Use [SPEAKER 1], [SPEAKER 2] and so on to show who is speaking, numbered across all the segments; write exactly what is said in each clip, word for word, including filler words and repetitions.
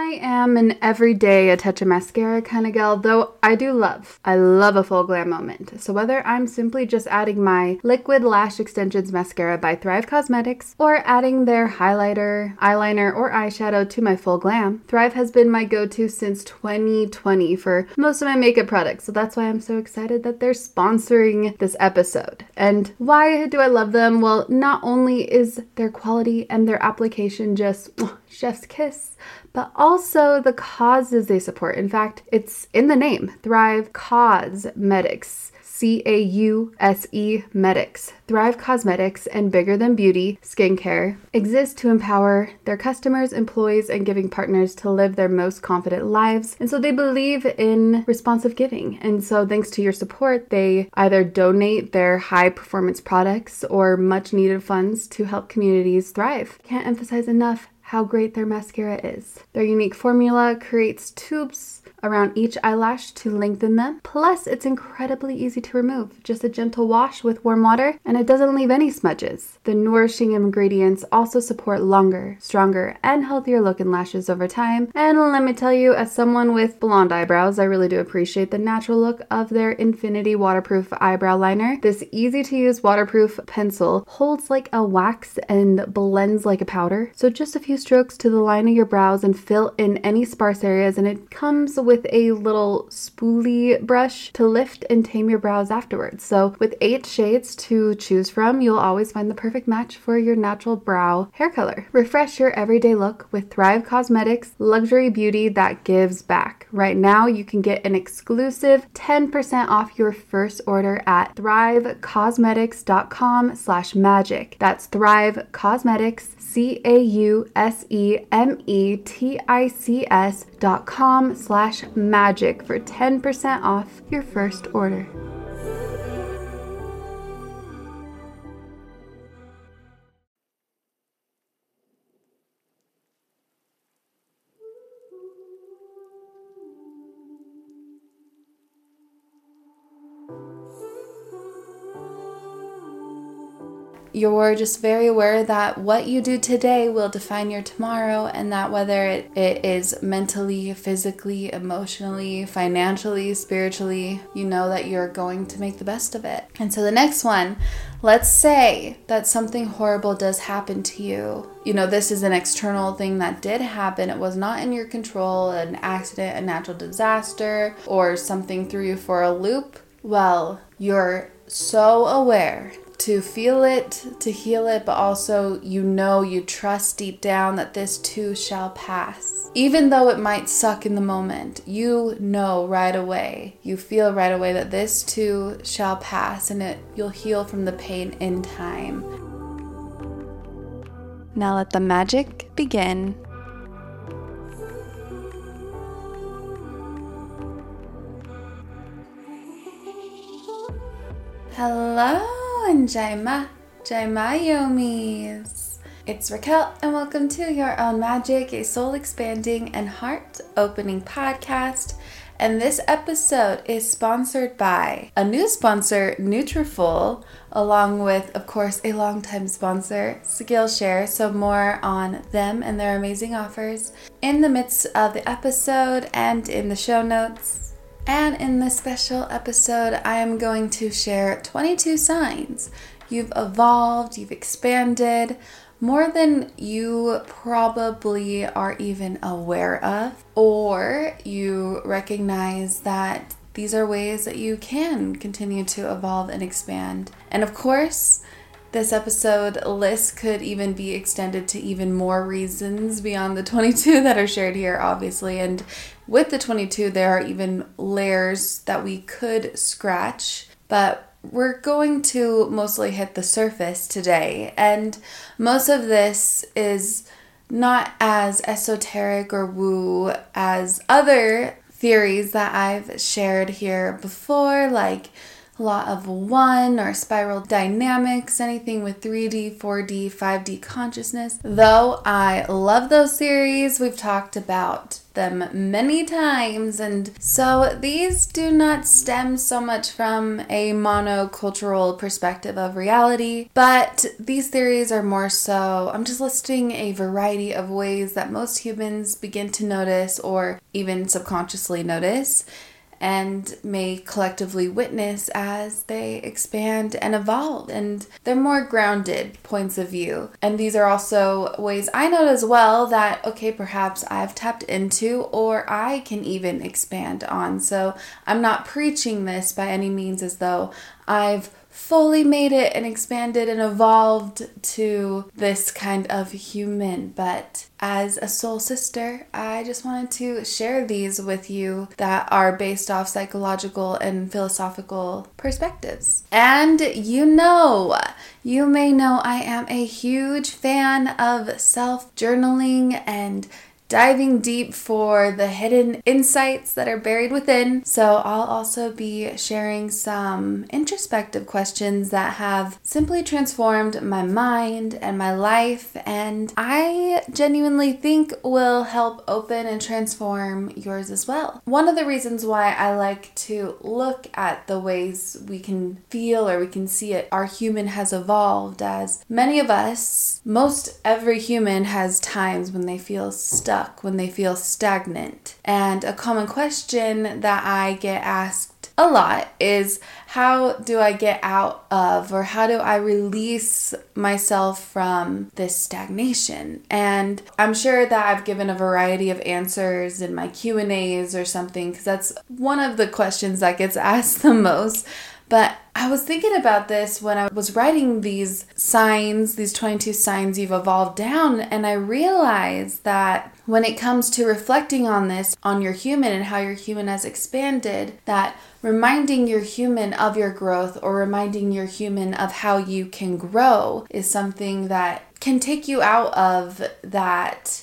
[SPEAKER 1] I am an everyday a touch of mascara kind of gal, though I do love, I love a full glam moment. So whether I'm simply just adding my Liquid Lash Extensions Mascara by Thrive Causemetics or adding their highlighter, eyeliner, or eyeshadow to my full glam, Thrive has been my go-to since twenty twenty for most of my makeup products. So that's why I'm so excited that they're sponsoring this episode. And why do I love them? Well, not only is their quality and their application just oh, chef's kiss, but also the causes they support. In fact, it's in the name, Thrive Causemetics. C A U S E Medics. Thrive Causemetics and Bigger Than Beauty Skincare exist to empower their customers, employees, and giving partners to live their most confident lives. And so they believe in responsive giving. And so thanks to your support, they either donate their high performance products or much needed funds to help communities thrive. Can't emphasize enough how great their mascara is. Their unique formula creates tubes around each eyelash to lengthen them. Plus, it's incredibly easy to remove. Just a gentle wash with warm water, and it doesn't leave any smudges. The nourishing ingredients also support longer, stronger, and healthier looking lashes over time. And let me tell you, as someone with blonde eyebrows, I really do appreciate the natural look of their Infinity Waterproof Eyebrow Liner. This easy-to-use waterproof pencil holds like a wax and blends like a powder. So just a few strokes to the line of your brows and fill in any sparse areas, and it comes with a little spoolie brush to lift and tame your brows afterwards. So with eight shades to choose from, you'll always find the perfect match for your natural brow hair color. Refresh your everyday look with Thrive Causemetics luxury beauty that gives back. Right now, you can get an exclusive ten percent off your first order at thrivecausemetics.com slash magic. That's Thrive Causemetics, C A U S E M E T I C S dot com slash magic for ten percent off your first order. You're just very aware that what you do today will define your tomorrow, and that whether it, it is mentally, physically, emotionally, financially, spiritually, you know that you're going to make the best of it. And so the next one, let's say that something horrible does happen to you. You know, this is an external thing that did happen. It was not in your control, an accident, a natural disaster, or something threw you for a loop. Well, you're so aware to feel it, to heal it, but also you know, you trust deep down that this too shall pass. Even though it might suck in the moment, you know right away, you feel right away that this too shall pass, and it you'll heal from the pain in time. Now let the magic begin. Hello and Jaima, Jaima Yomis. It's Raquel and welcome to Your Own Magic, a soul-expanding and heart-opening podcast. And this episode is sponsored by a new sponsor, Nutrafol, along with, of course, a longtime sponsor, Skillshare. So more on them and their amazing offers in the midst of the episode and in the show notes. And in this special episode, I am going to share twenty-two signs you've evolved, you've expanded more than you probably are even aware of, or you recognize that these are ways that you can continue to evolve and expand. And of course, this episode list could even be extended to even more reasons beyond the twenty-two that are shared here, obviously. And with the twenty-two, there are even layers that we could scratch, but we're going to mostly hit the surface today. And most of this is not as esoteric or woo as other theories that I've shared here before, like law of one or spiral dynamics, anything with three D, four D, five D consciousness. Though I love those series, we've talked about them many times, and so these do not stem so much from a monocultural perspective of reality, but these theories are more so, I'm just listing a variety of ways that most humans begin to notice or even subconsciously notice and may collectively witness as they expand and evolve. And they're more grounded points of view. And these are also ways I note as well that, okay, perhaps I've tapped into or I can even expand on. So I'm not preaching this by any means as though I've fully made it and expanded and evolved to this kind of human. But as a soul sister, I just wanted to share these with you that are based off psychological and philosophical perspectives. And you know, you may know I am a huge fan of self-journaling and diving deep for the hidden insights that are buried within. So I'll also be sharing some introspective questions that have simply transformed my mind and my life, and I genuinely think will help open and transform yours as well. One of the reasons why I like to look at the ways we can feel or we can see it, our human has evolved, as many of us, most every human has times when they feel stuck, when they feel stagnant. And a common question that I get asked a lot is, how do I get out of, or how do I release myself from this stagnation? And I'm sure that I've given a variety of answers in my Q and A's or something, because that's one of the questions that gets asked the most. But I was thinking about this when I was writing these signs, these twenty-two signs you've evolved down, and I realized that when it comes to reflecting on this, on your human and how your human has expanded, that reminding your human of your growth or reminding your human of how you can grow is something that can take you out of that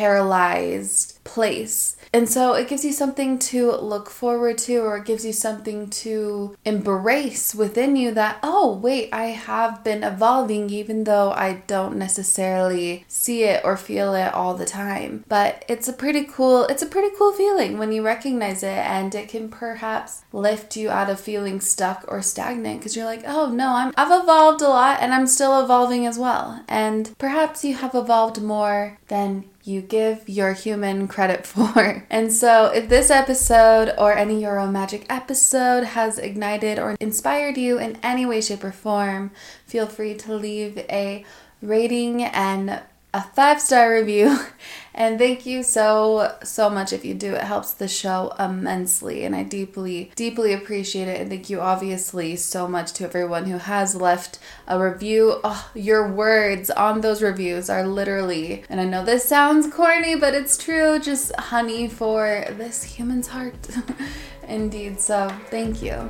[SPEAKER 1] paralyzed place. And so it gives you something to look forward to, or it gives you something to embrace within you that, oh, wait, I have been evolving even though I don't necessarily see it or feel it all the time. But it's a pretty cool, it's a pretty cool feeling when you recognize it, and it can perhaps lift you out of feeling stuck or stagnant, because you're like, oh no, I'm, I've evolved a lot and I'm still evolving as well. And perhaps you have evolved more than you give your human credit for. And so if this episode or any Euro Magic episode has ignited or inspired you in any way, shape, or form, feel free to leave a rating and a five-star review. And thank you so, so much if you do. It helps the show immensely, and I deeply, deeply appreciate it. And thank you obviously so much to everyone who has left a review. Oh, your words on those reviews are literally, and I know this sounds corny, but it's true, just honey for this human's heart. Indeed, so thank you.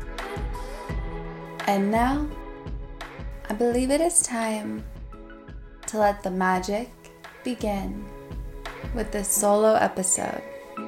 [SPEAKER 1] And now, I believe it is time to let the magic begin with this solo episode.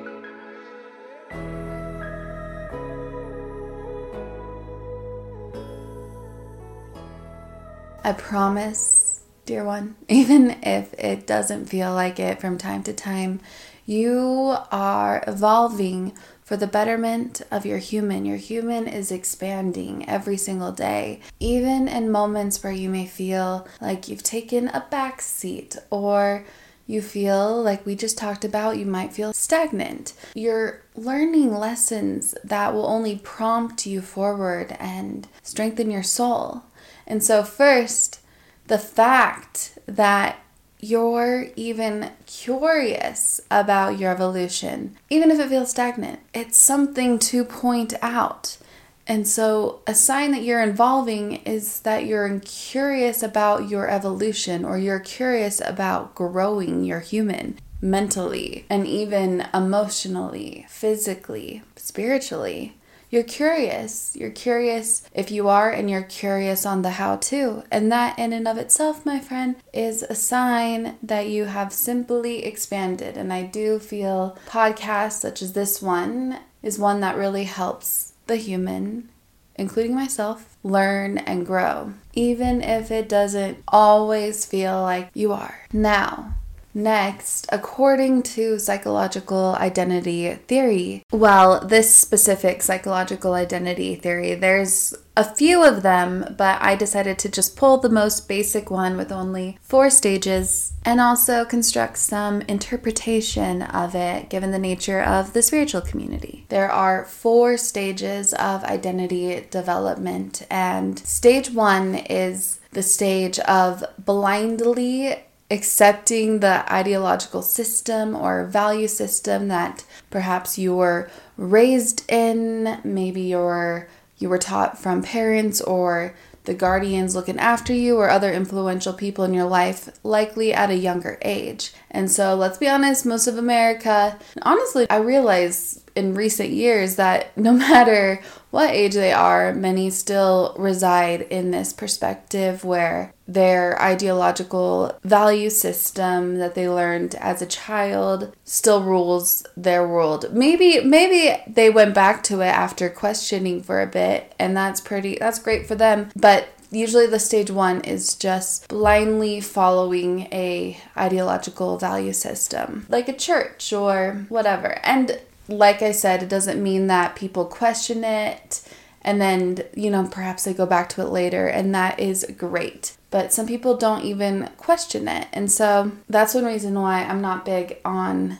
[SPEAKER 1] I promise, dear one, even if it doesn't feel like it from time to time, you are evolving for the betterment of your human. Your human is expanding every single day, even in moments where you may feel like you've taken a back seat, or you feel like we just talked about, you might feel stagnant. You're learning lessons that will only prompt you forward and strengthen your soul. And so first, the fact that you're even curious about your evolution, even if it feels stagnant, it's something to point out. And so a sign that you're evolving is that you're curious about your evolution, or you're curious about growing your human mentally and even emotionally, physically, spiritually. You're curious. You're curious if you are, and you're curious on the how to. And that in and of itself, my friend, is a sign that you have simply expanded. And I do feel podcasts such as this one is one that really helps the human including myself, learn and grow, even if it doesn't always feel like you are. Now, next, according to psychological identity theory, well, this specific psychological identity theory, there's a few of them, but I decided to just pull the most basic one with only four stages and also construct some interpretation of it given the nature of the spiritual community. There are four stages of identity development, and stage one is the stage of blindly accepting the ideological system or value system that perhaps you were raised in, maybe you're you were taught from parents or the guardians looking after you or other influential people in your life, likely at a younger age. And so let's be honest, most of America, honestly, I realize in recent years that no matter what age they are, many still reside in this perspective where their ideological value system that they learned as a child still rules their world. Maybe maybe they went back to it after questioning for a bit, and that's pretty that's great for them. But usually the stage one is just blindly following a ideological value system, like a church or whatever. And like I said, it doesn't mean that people question it and then, you know, perhaps they go back to it later, and that is great. But some people don't even question it. And so that's one reason why I'm not big on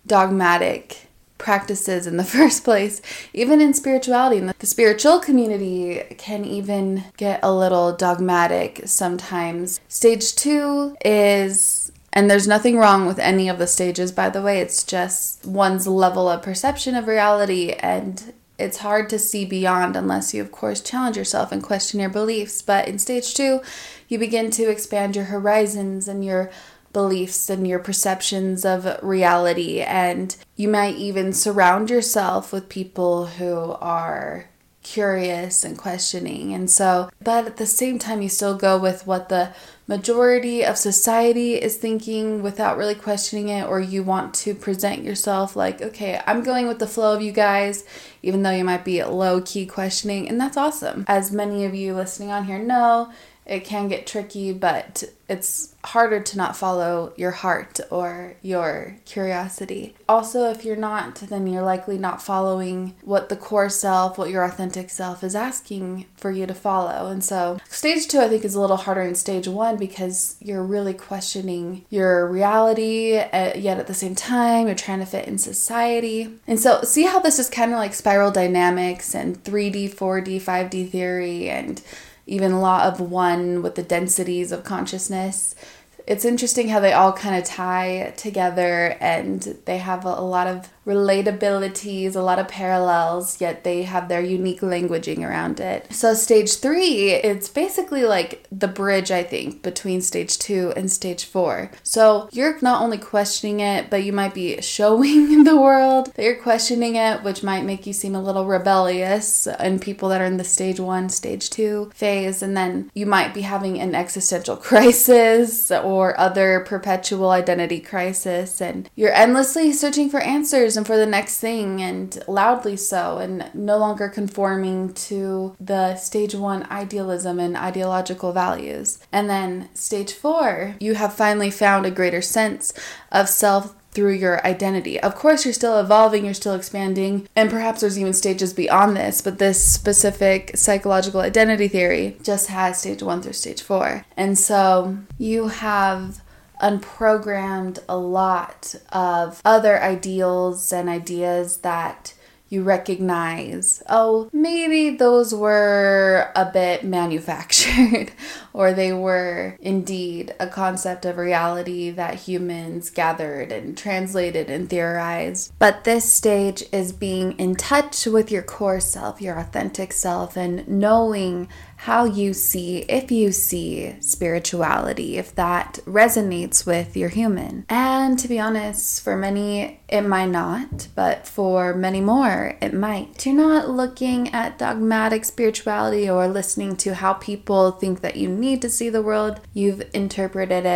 [SPEAKER 1] dogmatic practices in the first place. Even in spirituality, the spiritual community can even get a little dogmatic sometimes. Stage two is, and there's nothing wrong with any of the stages, by the way, it's just one's level of perception of reality, and it's hard to see beyond unless you, of course, challenge yourself and question your beliefs. But in stage two, you begin to expand your horizons and your beliefs and your perceptions of reality, and you might even surround yourself with people who are curious and questioning. And so, but at the same time, you still go with what the majority of society is thinking without really questioning it, or you want to present yourself like, okay, I'm going with the flow of you guys, even though you might be low-key questioning, and that's awesome. As many of you listening on here know, it can get tricky, but it's harder to not follow your heart or your curiosity. Also, if you're not, then you're likely not following what the core self, what your authentic self is asking for you to follow. And so stage two, I think, is a little harder than stage one because you're really questioning your reality, yet at the same time, you're trying to fit in society. And so see how this is kind of like spiral dynamics and three D, four D, five D theory, and even law of one with the densities of consciousness. It's interesting how they all kind of tie together, and they have a, a lot of relatabilities, a lot of parallels, yet they have their unique languaging around it. So stage three, it's basically like the bridge, I think, between stage two and stage four. So you're not only questioning it, but you might be showing the world that you're questioning it, which might make you seem a little rebellious in people that are in the stage one, stage two phase. And then you might be having an existential crisis or other perpetual identity crisis, and you're endlessly searching for answers and for the next thing, and loudly so, and no longer conforming to the stage one idealism and ideological values. And then stage four, you have finally found a greater sense of self through your identity. Of course, you're still evolving, you're still expanding, and perhaps there's even stages beyond this, but this specific psychological identity theory just has stage one through stage four. And so you have unprogrammed a lot of other ideals and ideas that you recognize, oh, maybe those were a bit manufactured, or they were indeed a concept of reality that humans gathered and translated and theorized. But this stage is being in touch with your core self, your authentic self, and knowing how you see, if you see spirituality, if that resonates with your human. And to be honest, for many, it might not, but for many more, it might. You're not looking at dogmatic spirituality or listening to how people think that you need to see the world. You've interpreted it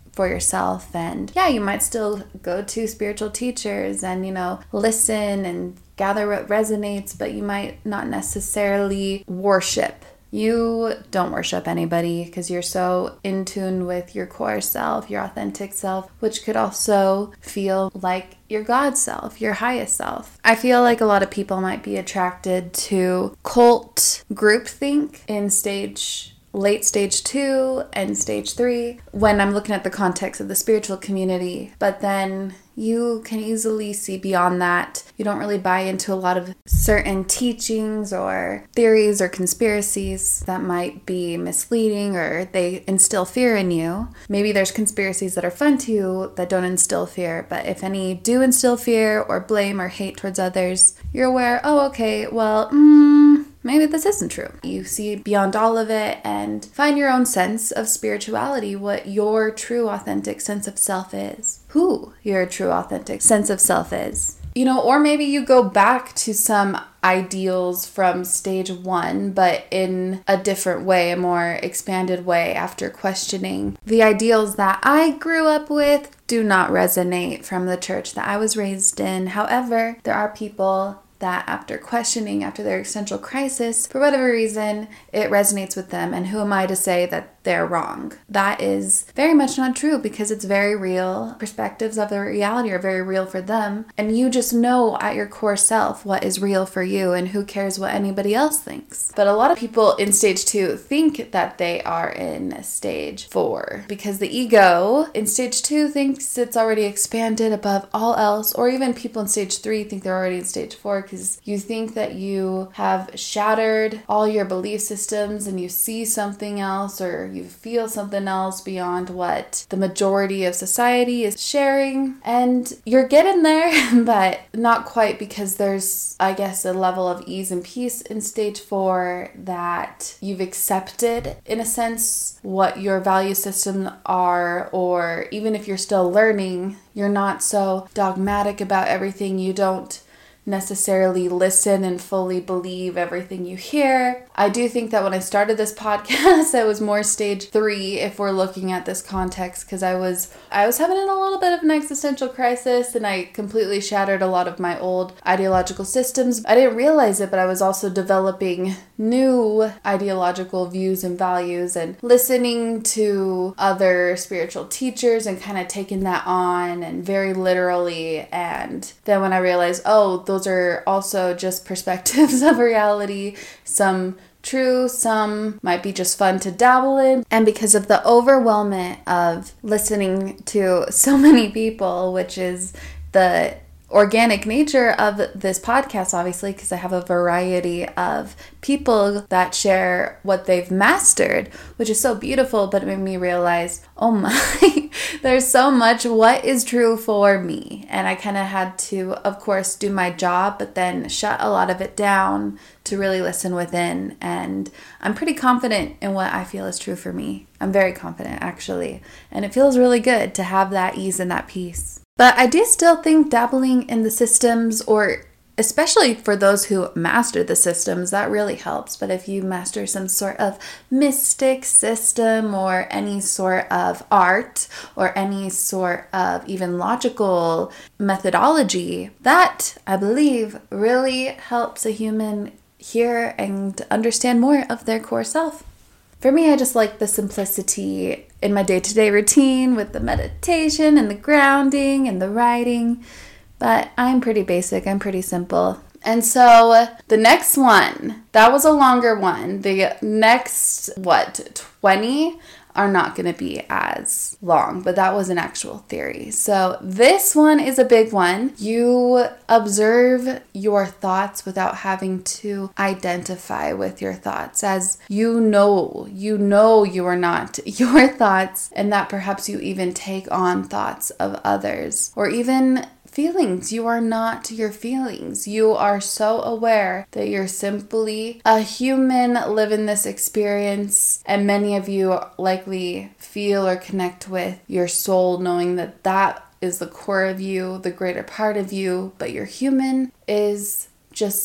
[SPEAKER 1] for yourself. And yeah, you might still go to spiritual teachers and, you know, listen and gather what resonates, but you might not necessarily worship. You don't worship anybody because you're so in tune with your core self, your authentic self, which could also feel like your God self, your highest self. I feel like a lot of people might be attracted to cult groupthink in stage late stage two and stage three when I'm looking at the context of the spiritual community. But then you can easily see beyond that. You don't really buy into a lot of certain teachings or theories or conspiracies that might be misleading or they instill fear in you. Maybe there's conspiracies that are fun to you that don't instill fear, but if any do instill fear or blame or hate towards others, you're aware, oh, okay, well, mm, maybe this isn't true. You see beyond all of it and find your own sense of spirituality, what your true authentic sense of self is, who your true authentic sense of self is. You know, or maybe you go back to some ideals from stage one, but in a different way, a more expanded way after questioning. The ideals that I grew up with do not resonate from the church that I was raised in. However, there are people that after questioning, after their existential crisis, for whatever reason, it resonates with them. And who am I to say that they're wrong? That is very much not true because it's very real. Perspectives of the reality are very real for them. And you just know at your core self what is real for you and who cares what anybody else thinks. But a lot of people in stage two think that they are in stage four because the ego in stage two thinks it's already expanded above all else, or even people in stage three think they're already in stage four because you think that you have shattered all your belief systems and you see something else or you feel something else beyond what the majority of society is sharing. And you're getting there, but not quite, because there's, I guess, a level of ease and peace in stage four that you've accepted, in a sense, what your value systems are, or even if you're still learning, you're not so dogmatic about everything. You don't necessarily listen and fully believe everything you hear. I do think that when I started this podcast, I was more stage three if we're looking at this context, because I was I was having a little bit of an existential crisis and I completely shattered a lot of my old ideological systems. I didn't realize it, but I was also developing new ideological views and values and listening to other spiritual teachers and kind of taking that on and very literally. And then when I realized, oh, those are also just perspectives of reality, some true, some might be just fun to dabble in. And because of the overwhelmment of listening to so many people, which is the organic nature of this podcast, obviously, because I have a variety of people that share what they've mastered, which is so beautiful, but it made me realize, oh my, there's so much what is true for me. And I kind of had to, of course, do my job, but then shut a lot of it down to really listen within. And I'm pretty confident in what I feel is true for me. I'm very confident, actually. And it feels really good to have that ease and that peace. But I do still think dabbling in the systems, or especially for those who master the systems, that really helps. But if you master some sort of mystic system or any sort of art or any sort of even logical methodology, that, I believe, really helps a human hear and understand more of their core self. For me, I just like the simplicity in my day-to-day routine with the meditation and the grounding and the writing. But I'm pretty basic. I'm pretty simple. And so the next one, that was a longer one. The next, what, twenty are not going to be as long, but that was an actual theory. So this one is a big one. You observe your thoughts without having to identify with your thoughts, as you know, you know you are not your thoughts, and that perhaps you even take on thoughts of others, or even feelings. You are not your feelings. You are so aware that you're simply a human living this experience, and many of you likely feel or connect with your soul, knowing that that is the core of you, the greater part of you, but your human is just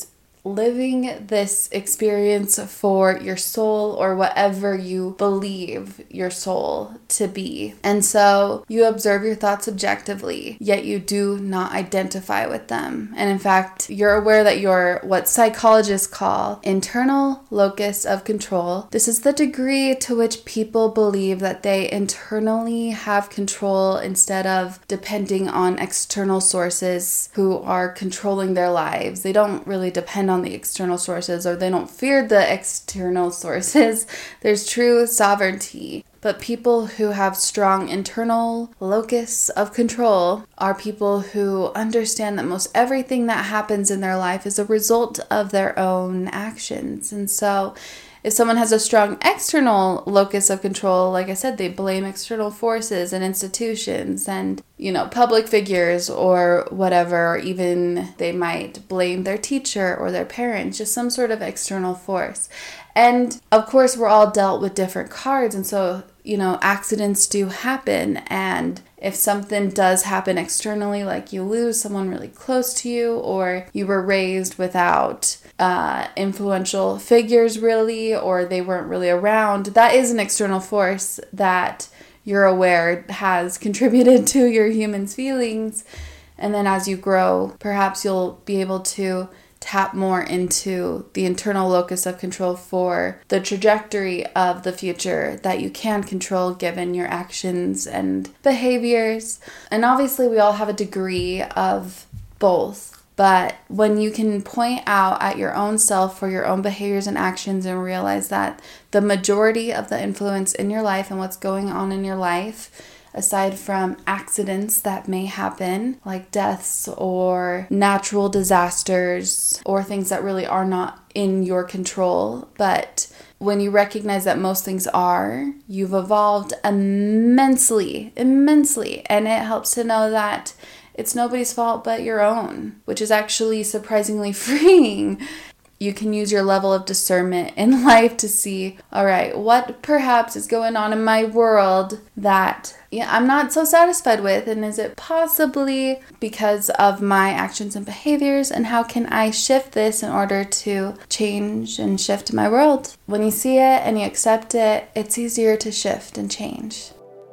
[SPEAKER 1] living this experience for your soul or whatever you believe your soul to be. And so you observe your thoughts objectively, yet you do not identify with them. And in fact, you're aware that you're what psychologists call internal locus of control. This is the degree to which people believe that they internally have control instead of depending on external sources who are controlling their lives. They don't really depend on the external sources, or they don't fear the external sources. There's true sovereignty. But people who have strong internal locus of control are people who understand that most everything that happens in their life is a result of their own actions. And so if someone has a strong external locus of control, like I said, they blame external forces and institutions and, you know, public figures or whatever, or even they might blame their teacher or their parents, just some sort of external force. And of course, we're all dealt with different cards. And so, you know, accidents do happen. And if something does happen externally, like you lose someone really close to you, or you were raised without uh, influential figures really, or they weren't really around, that is an external force that you're aware has contributed to your human's feelings. And then as you grow, perhaps you'll be able to tap more into the internal locus of control for the trajectory of the future that you can control given your actions and behaviors. And obviously we all have a degree of both, but when you can point out at your own self for your own behaviors and actions and realize that the majority of the influence in your life and what's going on in your life, aside from accidents that may happen, like deaths or natural disasters or things that really are not in your control, but when you recognize that most things are, you've evolved immensely, immensely, and it helps to know that it's nobody's fault but your own, which is actually surprisingly freeing. You can use your level of discernment in life to see, all right, what perhaps is going on in my world that yeah, I'm not so satisfied with, and is it possibly because of my actions and behaviors, and how can I shift this in order to change and shift my world? When you see it and you accept it, it's easier to shift and change.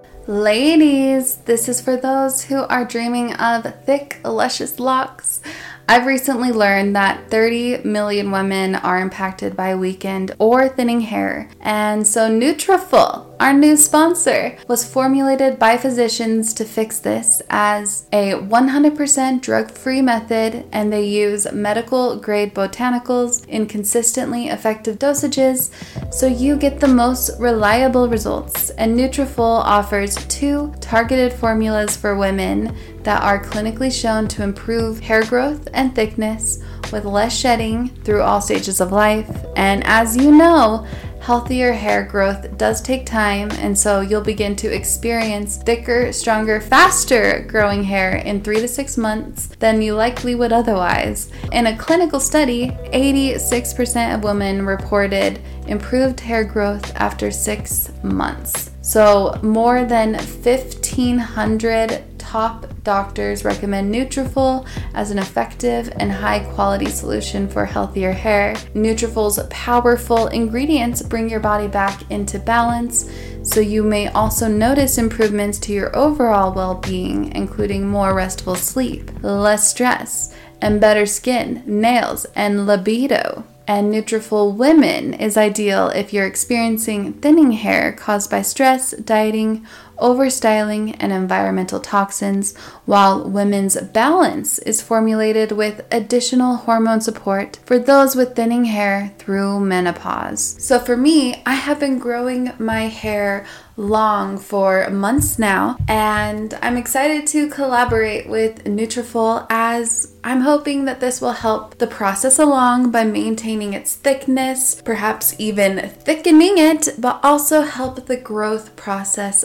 [SPEAKER 1] Ladies, this is for those who are dreaming of thick, luscious locks. I've recently learned that thirty million women are impacted by weakened or thinning hair. And so Nutrafol, our new sponsor, was formulated by physicians to fix this as a one hundred percent drug-free method, and they use medical-grade botanicals in consistently effective dosages so you get the most reliable results. And Nutrafol offers two targeted formulas for women that are clinically shown to improve hair growth and thickness with less shedding through all stages of life. And as you know, healthier hair growth does take time, and so you'll begin to experience thicker, stronger, faster growing hair in three to six months than you likely would otherwise. In a clinical study, eighty-six percent of women reported improved hair growth after six months. So more than fifteen hundred top doctors recommend Nutrafol as an effective and high-quality solution for healthier hair. Nutrafol's powerful ingredients bring your body back into balance, so you may also notice improvements to your overall well-being, including more restful sleep, less stress, and better skin, nails, and libido. And Nutrafol Women is ideal if you're experiencing thinning hair caused by stress, dieting, overstyling, and environmental toxins, while Women's Balance is formulated with additional hormone support for those with thinning hair through menopause. So for me, I have been growing my hair long for months now, and I'm excited to collaborate with Nutrafol, as I'm hoping that this will help the process along by maintaining its thickness, perhaps even thickening it, but also help the growth process along.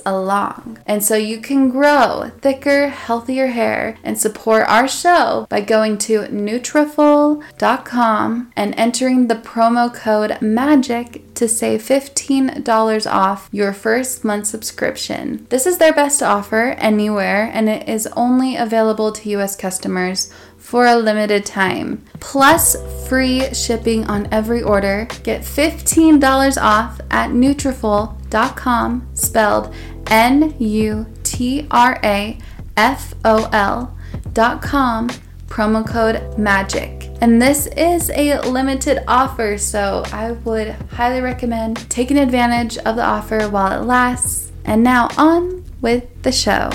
[SPEAKER 1] long. And so you can grow thicker, healthier hair and support our show by going to Nutrafol dot com and entering the promo code MAGIC to save fifteen dollars off your first month subscription. This is their best offer anywhere, and it is only available to U S customers for a limited time. Plus free shipping on every order. Get fifteen dollars off at Nutrafol dot com, spelled N U T R A F O L dot com, promo code MAGIC. And this is a limited offer, so I would highly recommend taking advantage of the offer while it lasts. And now on with the show.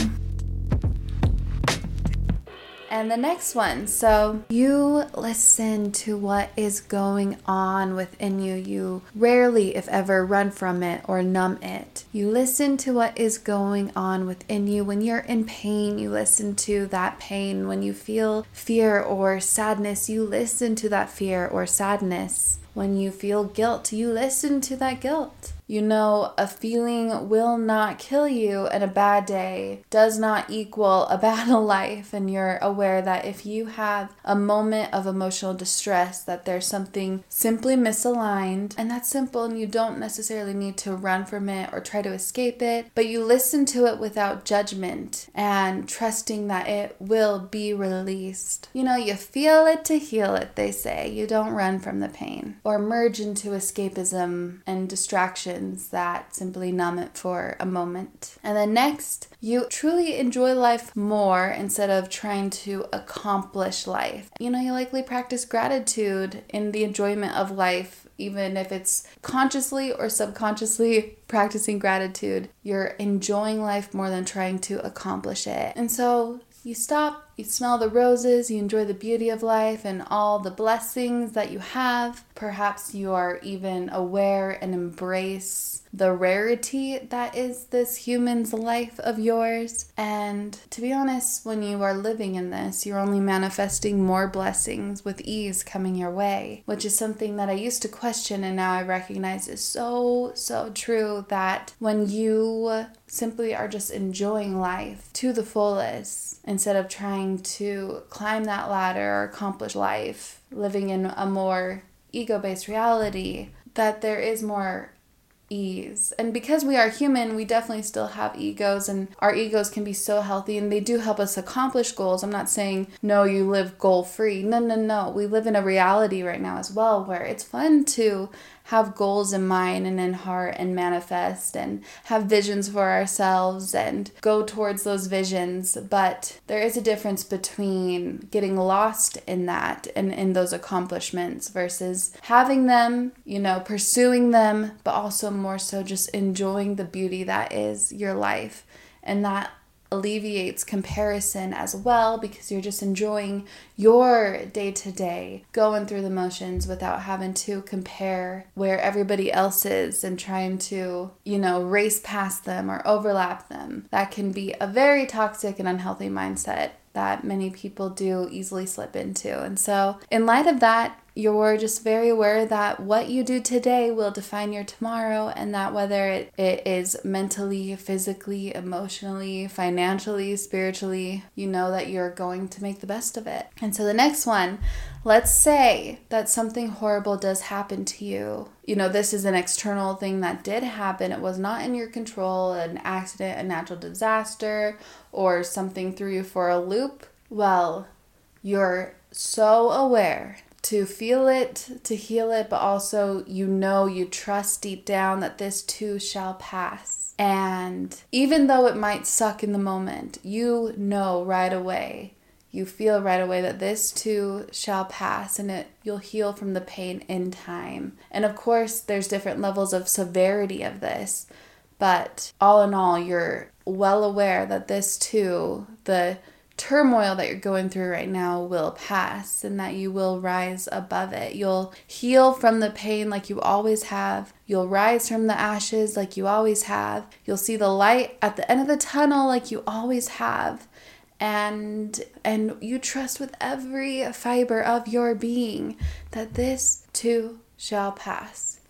[SPEAKER 1] And the next one, so you listen to what is going on within you. You rarely, if ever, run from it or numb it. You listen to what is going on within you. When you're in pain, you listen to that pain. When you feel fear or sadness, you listen to that fear or sadness. When you feel guilt, you listen to that guilt. You know, a feeling will not kill you, and a bad day does not equal a bad life. And you're aware that if you have a moment of emotional distress, that there's something simply misaligned, and that's simple, and you don't necessarily need to run from it or try to escape it, but you listen to it without judgment and trusting that it will be released. You know, you feel it to heal it, they say. You don't run from the pain or merge into escapism and distraction that simply numb it for a moment. And then next, you truly enjoy life more instead of trying to accomplish life. You know, you likely practice gratitude in the enjoyment of life, even if it's consciously or subconsciously practicing gratitude. You're enjoying life more than trying to accomplish it. And so you stop, you smell the roses, you enjoy the beauty of life and all the blessings that you have. Perhaps you are even aware and embrace the rarity that is this human's life of yours. And to be honest, when you are living in this, you're only manifesting more blessings with ease coming your way, which is something that I used to question, and now I recognize is so, so true, that when you simply are just enjoying life to the fullest, instead of trying to climb that ladder or accomplish life, living in a more ego-based reality, that there is more ease. And because we are human, we definitely still have egos, and our egos can be so healthy, and they do help us accomplish goals. I'm not saying, no, you live goal-free. No, no, no. We live in a reality right now as well where it's fun to have goals in mind and in heart and manifest and have visions for ourselves and go towards those visions. But there is a difference between getting lost in that and in those accomplishments versus having them, you know, pursuing them, but also more so just enjoying the beauty that is your life. And that alleviates comparison as well, because you're just enjoying your day-to-day, going through the motions without having to compare where everybody else is and trying to, you know, race past them or overlap them. That can be a very toxic and unhealthy mindset that many people do easily slip into. And so in light of that, you're just very aware that what you do today will define your tomorrow, and that whether it, it is mentally, physically, emotionally, financially, spiritually, you know that you're going to make the best of it. And so the next one, let's say that something horrible does happen to you. You know, this is an external thing that did happen. It was not in your control, an accident, a natural disaster, or something threw you for a loop. Well, you're so aware to feel it, to heal it, but also you know, you trust deep down that this too shall pass. And even though it might suck in the moment, you know right away, you feel right away that this too shall pass, and it you'll heal from the pain in time. And of course, there's different levels of severity of this, but all in all, you're well aware that this too, the turmoil that you're going through right now, will pass, and that you will rise above it. You'll heal from the pain like you always have. You'll rise from the ashes like you always have. You'll see the light at the end of the tunnel like you always have. And and you trust with every fiber of your being that this too shall pass.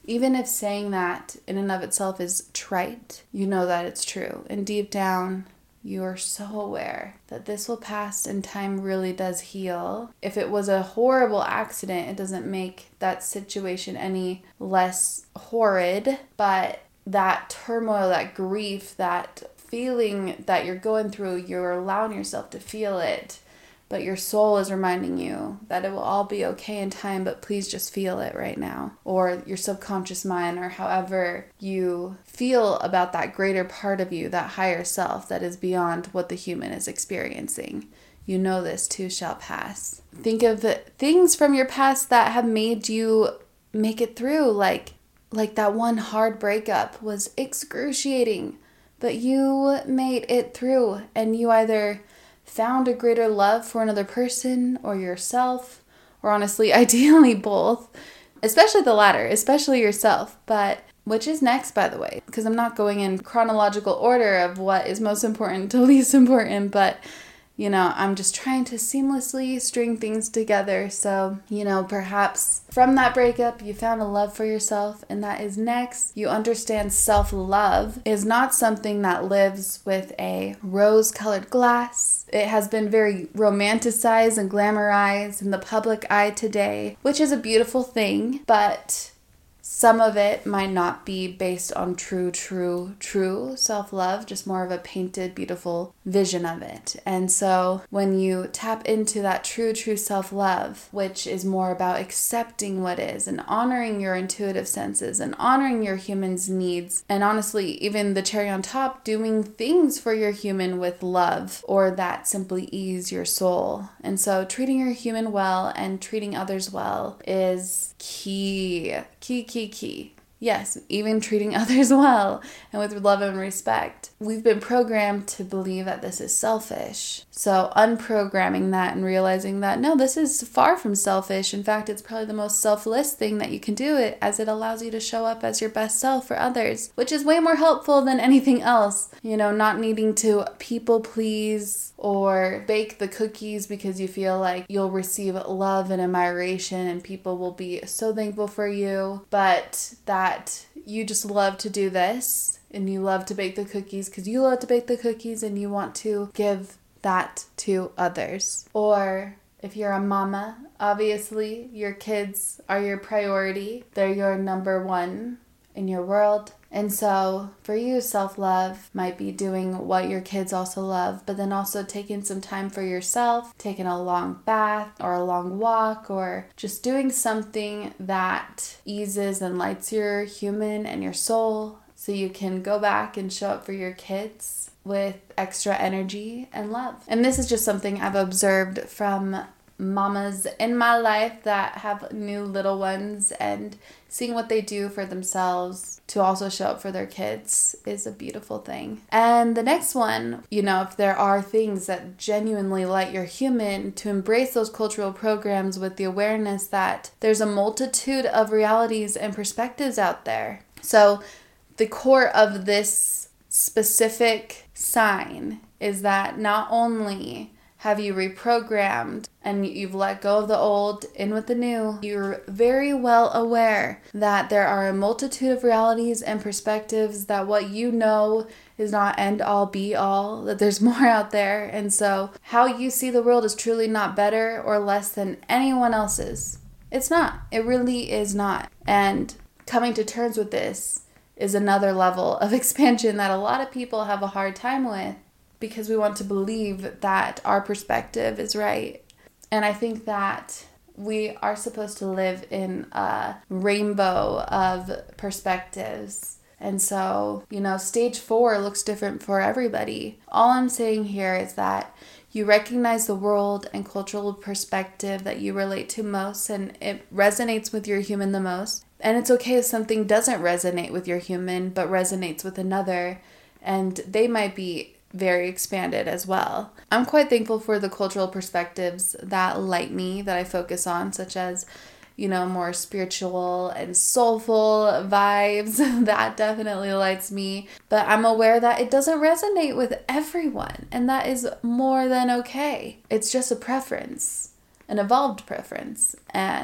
[SPEAKER 1] Even if saying that in and of itself is trite, you know that it's true. And deep down, you are so aware that this will pass and time really does heal. If it was a horrible accident, it doesn't make that situation any less horrid, but that turmoil, that grief, that feeling that you're going through, you're allowing yourself to feel it, but your soul is reminding you that it will all be okay in time, but please just feel it right now. Or your subconscious mind, or however you feel about that greater part of you, that higher self that is beyond what the human is experiencing. You know this too shall pass. Think of things from your past that have made you make it through, like like that one hard breakup was excruciating, but you made it through, and you either found a greater love for another person or yourself, or honestly, ideally both, especially the latter, especially yourself. But which is next, by the way, because I'm not going in chronological order of what is most important to least important, but you know, I'm just trying to seamlessly string things together. So, you know, perhaps from that breakup, you found a love for yourself, and that is next. You understand self-love is not something that lives with a rose-colored glass. It has been very romanticized and glamorized in the public eye today, which is a beautiful thing, but some of it might not be based on true, true, true self-love, just more of a painted, beautiful vision of it. And so when you tap into that true, true self-love, which is more about accepting what is and honoring your intuitive senses and honoring your human's needs, and honestly, even the cherry on top, doing things for your human with love, or that simply ease your soul. And so treating your human well and treating others well is key, key, key, key. Yes, even treating others well and with love and respect. We've been programmed to believe that this is selfish. So unprogramming that and realizing that, no, this is far from selfish. In fact, it's probably the most selfless thing that you can do, it as it allows you to show up as your best self for others, which is way more helpful than anything else. You know, not needing to people please or bake the cookies because you feel like you'll receive love and admiration and people will be so thankful for you, but that you just love to do this and you love to bake the cookies because you love to bake the cookies and you want to give that to others. Or if you're a mama, obviously your kids are your priority. They're your number one in your world. And so for you, self-love might be doing what your kids also love, but then also taking some time for yourself, taking a long bath or a long walk, or just doing something that eases and lights your human and your soul so you can go back and show up for your kids with extra energy and love. And this is just something I've observed from mamas in my life that have new little ones, and seeing what they do for themselves to also show up for their kids is a beautiful thing. And the next one, you know, if there are things that genuinely light your human, to embrace those cultural programs with the awareness that there's a multitude of realities and perspectives out there. So the core of this specific sign is that not only have you reprogrammed and you've let go of the old, in with the new, you're very well aware that there are a multitude of realities and perspectives, that what you know is not end all be all, that there's more out there. And so how you see the world is truly not better or less than anyone else's. It's not. It really is not. And coming to terms with this is another level of expansion that a lot of people have a hard time with, because we want to believe that our perspective is right. And I think that we are supposed to live in a rainbow of perspectives. And so, you know, stage four looks different for everybody. All I'm saying here is that you recognize the world and cultural perspective that you relate to most, and it resonates with your human the most. And it's okay if something doesn't resonate with your human, but resonates with another, and they might be very expanded as well. I'm quite thankful for the cultural perspectives that light me, that I focus on, such as, you know, more spiritual and soulful vibes. That definitely lights me. But I'm aware that it doesn't resonate with everyone, and that is more than okay. It's just a preference, an evolved preference, and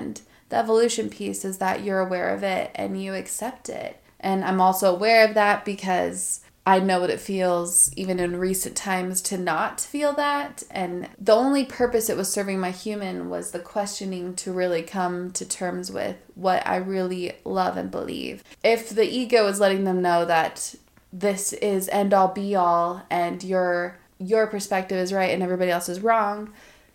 [SPEAKER 1] the evolution piece is that you're aware of it and you accept it. And I'm also aware of that because I know what it feels, even in recent times, to not feel that. And the only purpose it was serving my human was the questioning to really come to terms with what I really love and believe. If the ego is letting them know that this is end all be all and your your perspective is right and everybody else is wrong,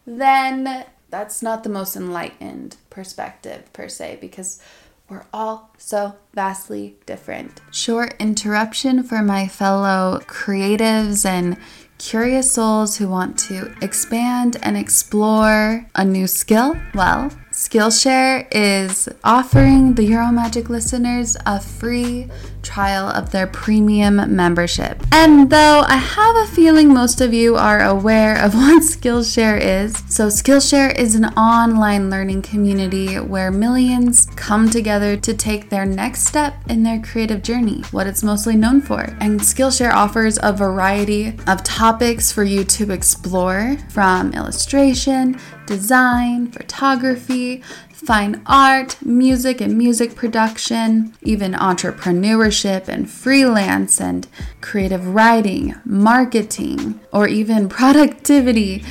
[SPEAKER 1] then that's not the most enlightened perspective per se, because we're all so vastly different. Short interruption for my fellow creatives and curious souls who want to expand and explore a new skill. Well, Skillshare is offering the Euromagic listeners a free trial of their premium membership. And though I have a feeling most of you are aware of what Skillshare is, so Skillshare is an online learning community where millions come together to take their next step in their creative journey, what it's mostly known for. And Skillshare offers a variety of topics for you to explore, from illustration, design, photography, fine art, music and music production, even entrepreneurship and freelance and creative writing, marketing, or even productivity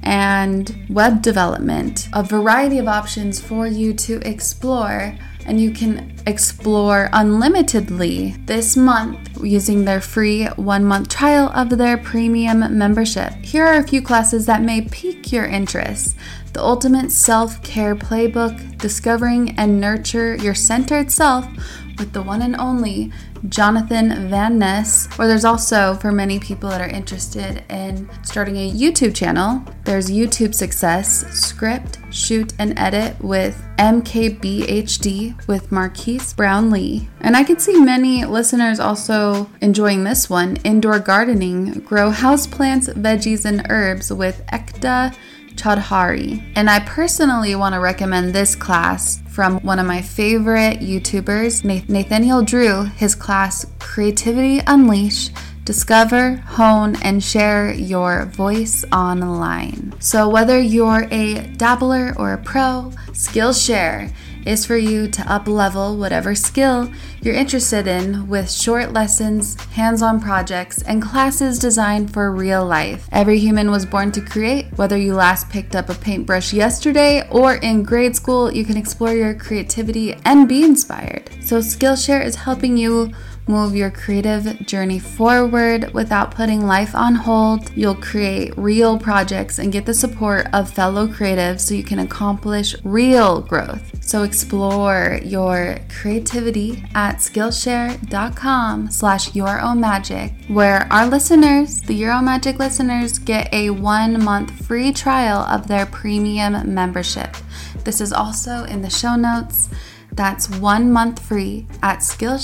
[SPEAKER 1] and web development. A variety of options for you to explore, and you can explore unlimitedly this month using their free one-month trial of their premium membership. Here are a few classes that may pique your interest. The Ultimate Self-Care Playbook, Discovering and Nurture Your Centered Self with the one and only Jonathan Van Ness. Or there's also, for many people that are interested in starting a YouTube channel, there's YouTube Success, Script, Shoot, and Edit with M K B H D with Marquise Brownlee. And I could see many listeners also enjoying this one, Indoor Gardening, Grow Houseplants, Veggies, and Herbs with Ekta Chaudhary. And I personally want to recommend this class from one of my favorite YouTubers, Nathaniel Drew, his class Creativity Unleashed, Discover, Hone, and Share Your Voice Online. So whether you're a dabbler or a pro, Skillshare is for you to up-level whatever skill you're interested in with short lessons, hands-on projects, and classes designed for real life. Every human was born to create. Whether you last picked up a paintbrush yesterday or in grade school, you can explore your creativity and be inspired. So Skillshare is helping you move your creative journey forward without putting life on hold. You'll create real projects and get the support of fellow creatives so you can accomplish real growth. So explore your creativity at Skillshare.com slash Your Own Magic, where our listeners, the Euromagic listeners, get a one month free trial of their premium membership. This is also in the show notes. That's one month free at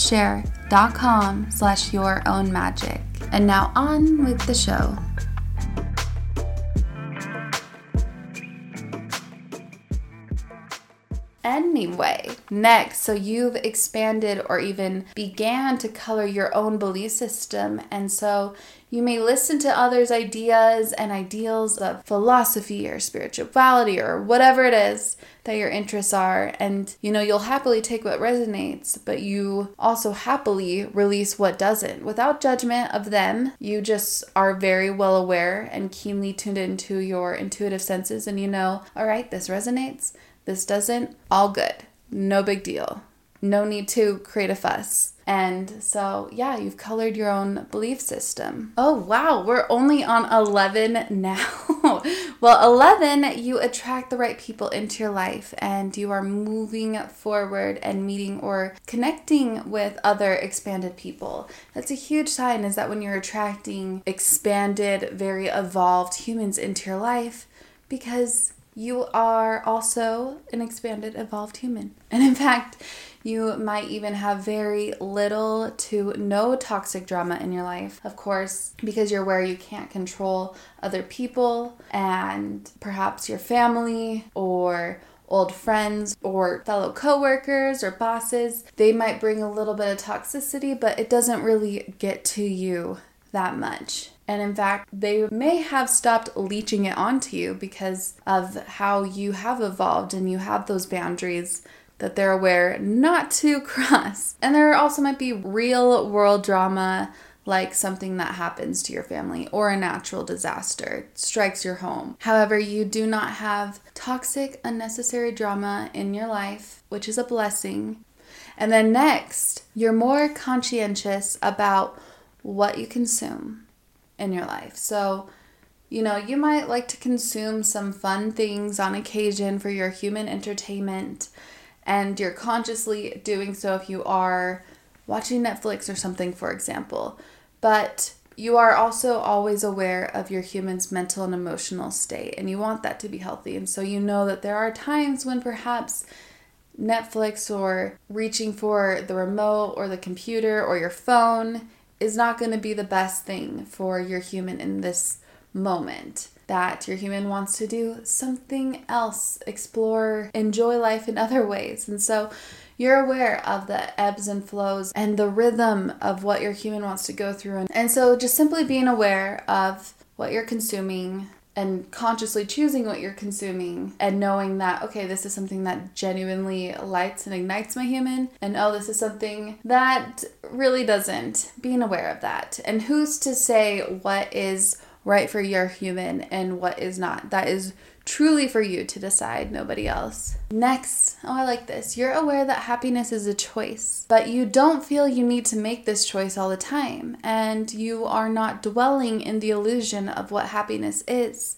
[SPEAKER 1] Skillshare.com slash Your Own Magic. And now on with the show. Anyway, next, so you've expanded or even began to color your own belief system, and so you may listen to others' ideas and ideals of philosophy or spirituality or whatever it is that your interests are, and you know, you'll happily take what resonates, but you also happily release what doesn't without judgment of them. You just are very well aware and keenly tuned into your intuitive senses, and you know, all right, this resonates, this doesn't, all good, no big deal, no need to create a fuss. And so, yeah, you've colored your own belief system. Oh, wow, we're only on eleven now. Well, eleven, you attract the right people into your life and you are moving forward and meeting or connecting with other expanded people. That's a huge sign, is that when you're attracting expanded, very evolved humans into your life, because you are also an expanded, evolved human. And in fact, you might even have very little to no toxic drama in your life. Of course, because you're where you can't control other people and perhaps your family or old friends or fellow coworkers or bosses. They might bring a little bit of toxicity, but it doesn't really get to you that much. And in fact, they may have stopped leeching it onto you because of how you have evolved and you have those boundaries that they're aware not to cross. And there also might be real world drama, like something that happens to your family or a natural disaster strikes your home. However, you do not have toxic, unnecessary drama in your life, which is a blessing. And then next, you're more conscientious about what you consume in your life. So, you know, you might like to consume some fun things on occasion for your human entertainment, and you're consciously doing so if you are watching Netflix or something, for example. But you are also always aware of your human's mental and emotional state, and you want that to be healthy. And so you know that there are times when perhaps Netflix or reaching for the remote or the computer or your phone is not going to be the best thing for your human in this moment. That your human wants to do something else, explore, enjoy life in other ways. And so you're aware of the ebbs and flows and the rhythm of what your human wants to go through. And so just simply being aware of what you're consuming and consciously choosing what you're consuming and knowing that, okay, this is something that genuinely lights and ignites my human, and oh, this is something that really doesn't. Being aware of that. And who's to say what is right for your human and what is not? That is truly for you to decide, nobody else. Next, oh, I like this. You're aware that happiness is a choice, but you don't feel you need to make this choice all the time, and you are not dwelling in the illusion of what happiness is.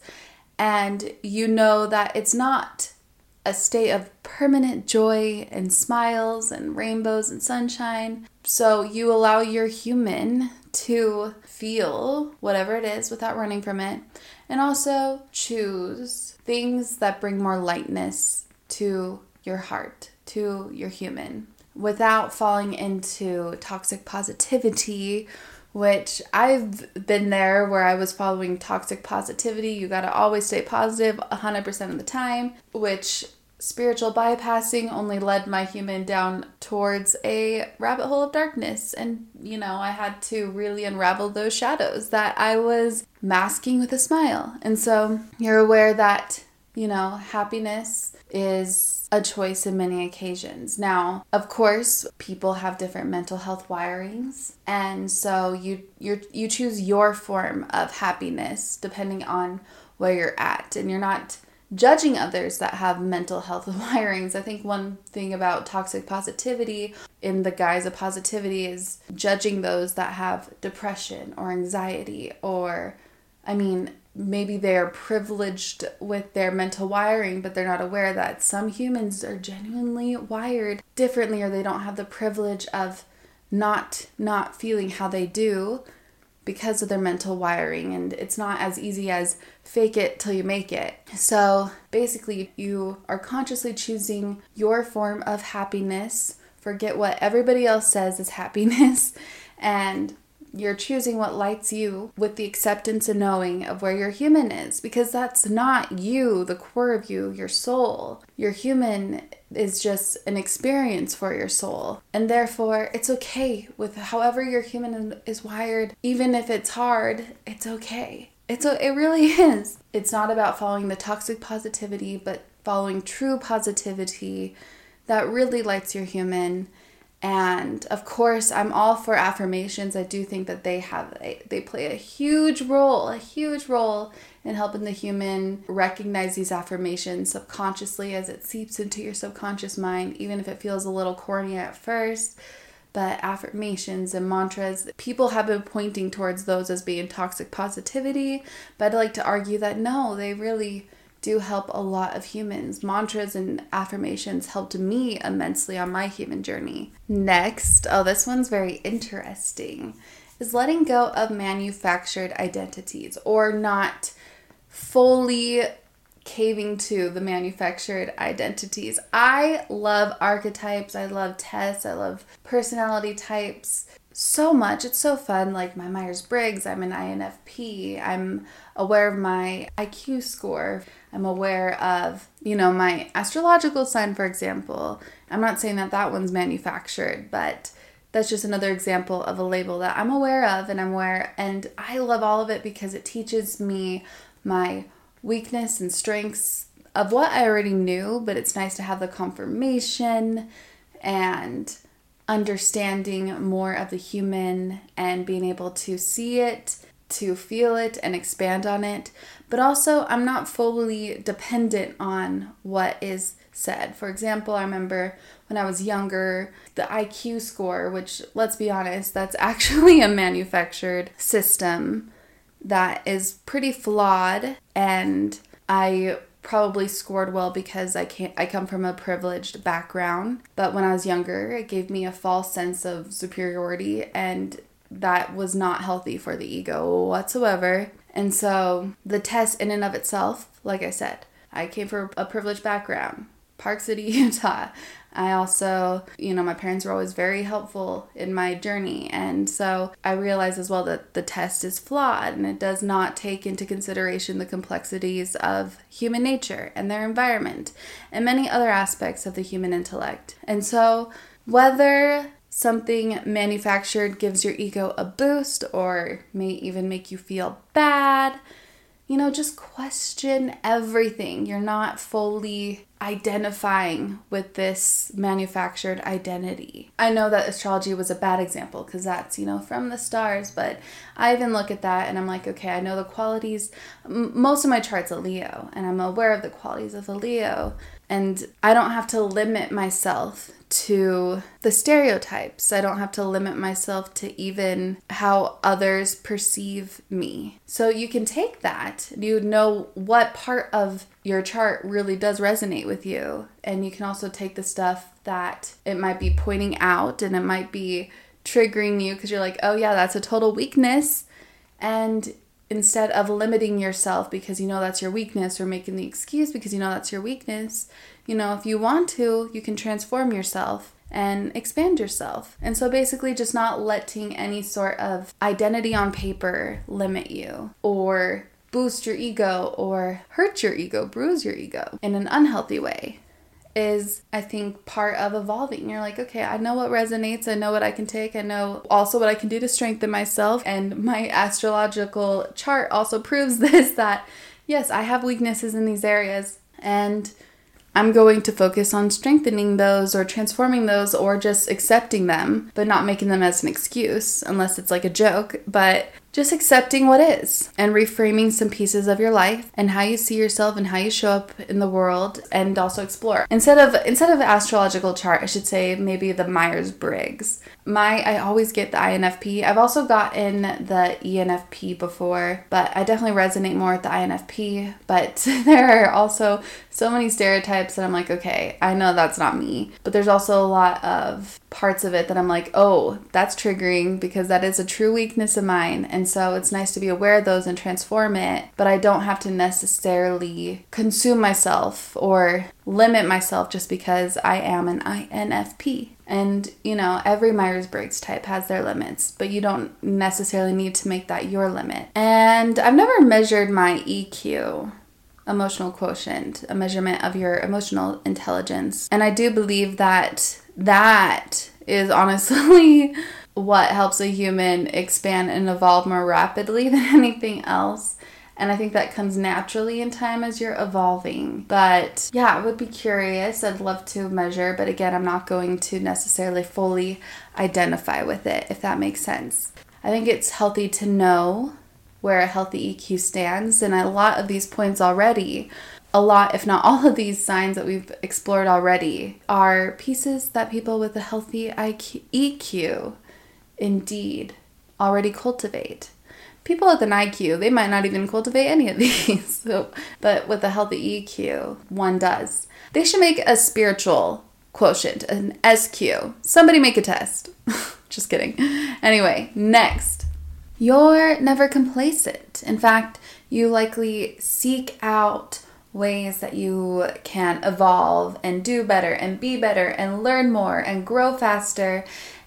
[SPEAKER 1] And you know that it's not a state of permanent joy and smiles and rainbows and sunshine. So you allow your human to feel whatever it is without running from it, and also choose things that bring more lightness to your heart, to your human, without falling into toxic positivity, which I've been there where I was following toxic positivity. You got to always stay positive one hundred percent of the time, which spiritual bypassing only led my human down towards a rabbit hole of darkness. And, you know, I had to really unravel those shadows that I was masking with a smile. And so you're aware that, you know, happiness is a choice in many occasions. Now, of course, people have different mental health wirings. And so you you you choose your form of happiness depending on where you're at. And you're not judging others that have mental health wirings. I think one thing about toxic positivity in the guise of positivity is judging those that have depression or anxiety, or, I mean, maybe they're privileged with their mental wiring, but they're not aware that some humans are genuinely wired differently, or they don't have the privilege of not not feeling how they do because of their mental wiring, and it's not as easy as fake it till you make it. So basically, you are consciously choosing your form of happiness. Forget what everybody else says is happiness, and you're choosing what lights you with the acceptance and knowing of where your human is, because that's not you, the core of you, your soul. Your human is just an experience for your soul, and therefore it's okay with however your human is wired. Even if it's hard, it's okay. It's it really is. It's not about following the toxic positivity, but following true positivity that really lights your human. And of course, I'm all for affirmations. I do think that they have a, they play a huge role, a huge role in helping the human recognize these affirmations subconsciously as it seeps into your subconscious mind, even if it feels a little corny at first. But affirmations and mantras, people have been pointing towards those as being toxic positivity, but I'd like to argue that no, they really do help a lot of humans. Mantras and affirmations helped me immensely on my human journey. Next, oh, this one's very interesting, is letting go of manufactured identities, or not fully caving to the manufactured identities. I love archetypes. I love tests. I love personality types so much. It's so fun. Like my Myers-Briggs, I'm an I N F P. I'm aware of my I Q score. I'm aware of, you know, my astrological sign, for example. I'm not saying that that one's manufactured, but that's just another example of a label that I'm aware of and I'm aware, and I love all of it because it teaches me my weakness and strengths of what I already knew, but it's nice to have the confirmation and understanding more of the human and being able to see it, to feel it and expand on it. But also, I'm not fully dependent on what is said. For example, I remember when I was younger, the I Q score, which, let's be honest, that's actually a manufactured system that is pretty flawed, and I probably scored well because I can't I come from a privileged background. But when I was younger, it gave me a false sense of superiority, and that was not healthy for the ego whatsoever. And so the test in and of itself, like I said, I came from a privileged background, Park City, Utah. I also, you know, my parents were always very helpful in my journey. And so I realized as well that the test is flawed and it does not take into consideration the complexities of human nature and their environment and many other aspects of the human intellect. And so whether something manufactured gives your ego a boost or may even make you feel bad, you know, just question everything. You're not fully identifying with this manufactured identity. I know that astrology was a bad example because that's, you know, from the stars, but I even look at that and I'm like, okay, I know the qualities. M- most of my chart's a Leo, and I'm aware of the qualities of a Leo, and I don't have to limit myself to the stereotypes. I don't have to limit myself to even how others perceive me. So you can take that, you know what part of your chart really does resonate with you, and you can also take the stuff that it might be pointing out and it might be triggering you because you're like, oh yeah, that's a total weakness, and instead of limiting yourself because you know that's your weakness or making the excuse because you know that's your weakness, you know, if you want to, you can transform yourself and expand yourself. And so basically just not letting any sort of identity on paper limit you or boost your ego or hurt your ego, bruise your ego in an unhealthy way is, I think, part of evolving. You're like, okay, I know what resonates. I know what I can take. I know also what I can do to strengthen myself. And my astrological chart also proves this, that yes, I have weaknesses in these areas, and I'm going to focus on strengthening those or transforming those or just accepting them, but not making them as an excuse unless it's like a joke, but just accepting what is and reframing some pieces of your life and how you see yourself and how you show up in the world, and also explore. Instead of instead of astrological chart, I should say maybe the Myers-Briggs. My I always get the I N F P. I've also gotten the E N F P before, but I definitely resonate more with the I N F P. But there are also so many stereotypes that I'm like, okay, I know that's not me. But there's also a lot of parts of it that I'm like, oh, that's triggering because that is a true weakness of mine. And so it's nice to be aware of those and transform it, but I don't have to necessarily consume myself or limit myself just because I am an I N F P. And, you know, every Myers-Briggs type has their limits, but you don't necessarily need to make that your limit. And I've never measured my E Q, emotional quotient, a measurement of your emotional intelligence. And I do believe that that is honestly what helps a human expand and evolve more rapidly than anything else. And I think that comes naturally in time as you're evolving. But yeah, I would be curious. I'd love to measure, but again, I'm not going to necessarily fully identify with it, if that makes sense. I think it's healthy to know where a healthy E Q stands, and a lot of these points already, a lot, if not all of these signs that we've explored already, are pieces that people with a healthy I Q, E Q indeed already cultivate. People with an I Q, they might not even cultivate any of these, so, but with a healthy E Q, one does. They should make a spiritual quotient, an S Q. Somebody make a test. Just kidding. Anyway, next. You're never complacent. In fact, you likely seek out ways that you can evolve and do better and be better and learn more and grow faster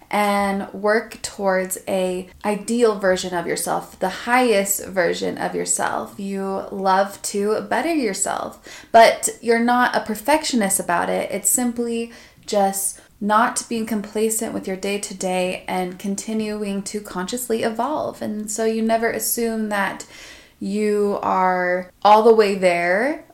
[SPEAKER 1] and work towards a ideal version of yourself, the highest version of yourself. You love to better yourself, but you're not a perfectionist about it. It's simply just not being complacent with your day to day and continuing to consciously evolve. And so you never assume that you are all the way there,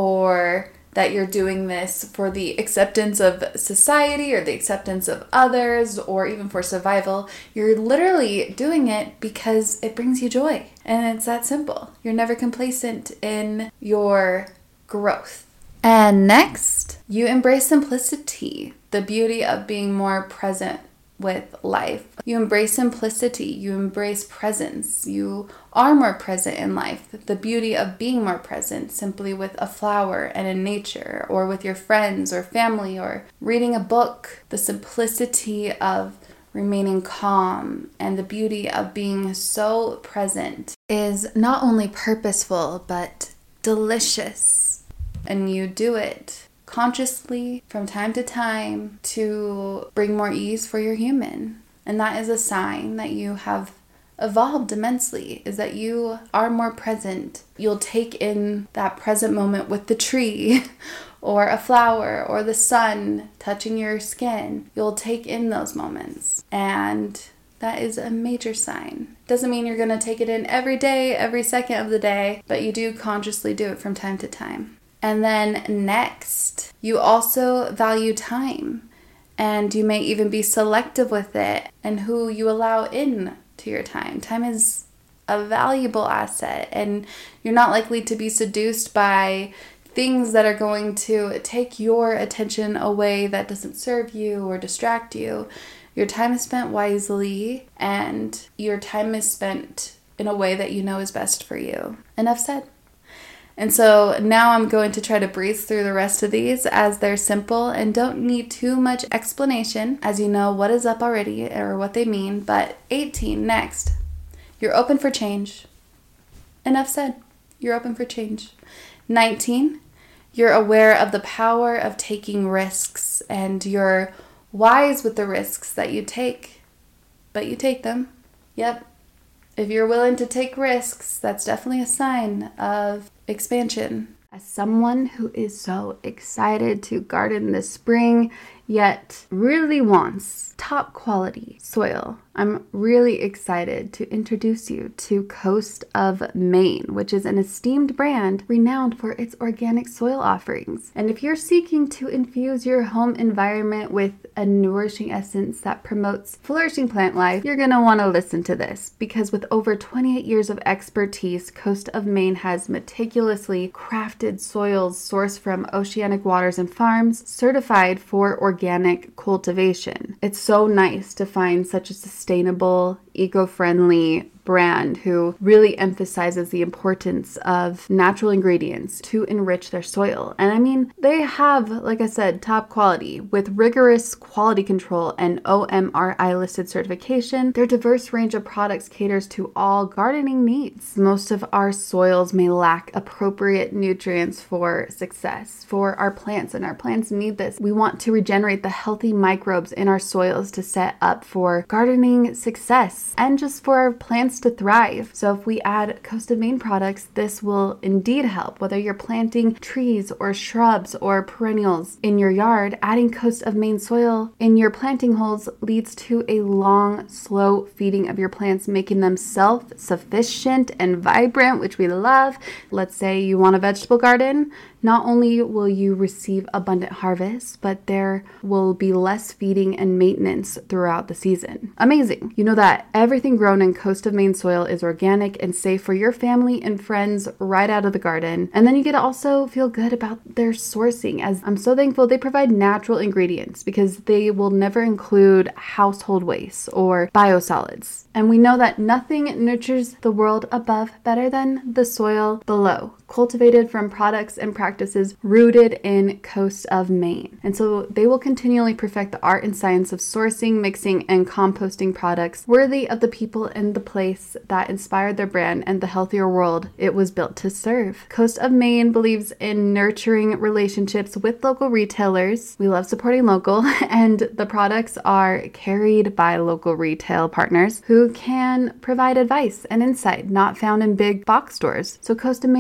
[SPEAKER 1] or that you're doing this for the acceptance of society or the acceptance of others, or even for survival. You're literally doing it because it brings you joy. And it's that simple. You're never complacent in your growth. And next, you embrace simplicity, the beauty of being more present with life. You embrace simplicity, you embrace presence, you are more present in life. The beauty of being more present simply with a flower and in nature, or with your friends or family, or reading a book. The simplicity of remaining calm and the beauty of being so present is not only purposeful but delicious. And you do it consciously from time to time to bring more ease for your human. And that is a sign that you have evolved immensely, is that you are more present. You'll take in that present moment with the tree or a flower or the sun touching your skin. You'll take in those moments, and that is a major sign. Doesn't mean you're going to take it in every day, every second of the day, but you do consciously do it from time to time. And then next, you also value time, and you may even be selective with it and who you allow in to your time. Time is a valuable asset, and you're not likely to be seduced by things that are going to take your attention away that doesn't serve you or distract you. Your time is spent wisely, and your time is spent in a way that you know is best for you. Enough said. And so now I'm going to try to breeze through the rest of these, as they're simple and don't need too much explanation, as you know what is up already or what they mean. But eighteen, next. You're open for change. Enough said. You're open for change. nineteen. You're aware of the power of taking risks, and you're wise with the risks that you take. But you take them. Yep. If you're willing to take risks, that's definitely a sign of expansion. As someone who is so excited to garden this spring, yet really wants top quality soil, I'm really excited to introduce you to Coast of Maine, which is an esteemed brand renowned for its organic soil offerings. And if you're seeking to infuse your home environment with a nourishing essence that promotes flourishing plant life, you're going to want to listen to this, because with over twenty-eight years of expertise, Coast of Maine has meticulously crafted soils sourced from oceanic waters and farms, certified for organic cultivation. It's so nice to find such a sustainable, eco-friendly brand who really emphasizes the importance of natural ingredients to enrich their soil. And I mean, they have, like I said, top quality with rigorous quality control and O M R I listed certification. Their diverse range of products caters to all gardening needs. Most of our soils may lack appropriate nutrients for success for our plants, and our plants need this. We want to regenerate the healthy microbes in our soils to set up for gardening success and just for our plants to thrive. So if we add Coast of Maine products, this will indeed help. Whether you're planting trees or shrubs or perennials in your yard, adding Coast of Maine soil in your planting holes leads to a long, slow feeding of your plants, making them self-sufficient and vibrant, which we love. Let's say you want a vegetable garden. Not only will you receive abundant harvest, but there will be less feeding and maintenance throughout the season. Amazing. You know that everything grown in Coast of Maine soil is organic and safe for your family and friends right out of the garden. And then you get to also feel good about their sourcing, as I'm so thankful they provide natural ingredients, because they will never include household waste or biosolids. And we know that nothing nurtures the world above better than the soil below, cultivated from products and practices rooted in Coast of Maine. And so they will continually perfect the art and science of sourcing, mixing, and composting products worthy of the people and the place that inspired their brand and the healthier world it was built to serve. Coast of Maine believes in nurturing relationships with local retailers. We love supporting local, and the products are carried by local retail partners who can provide advice and insight not found in big box stores. So Coast of Maine knows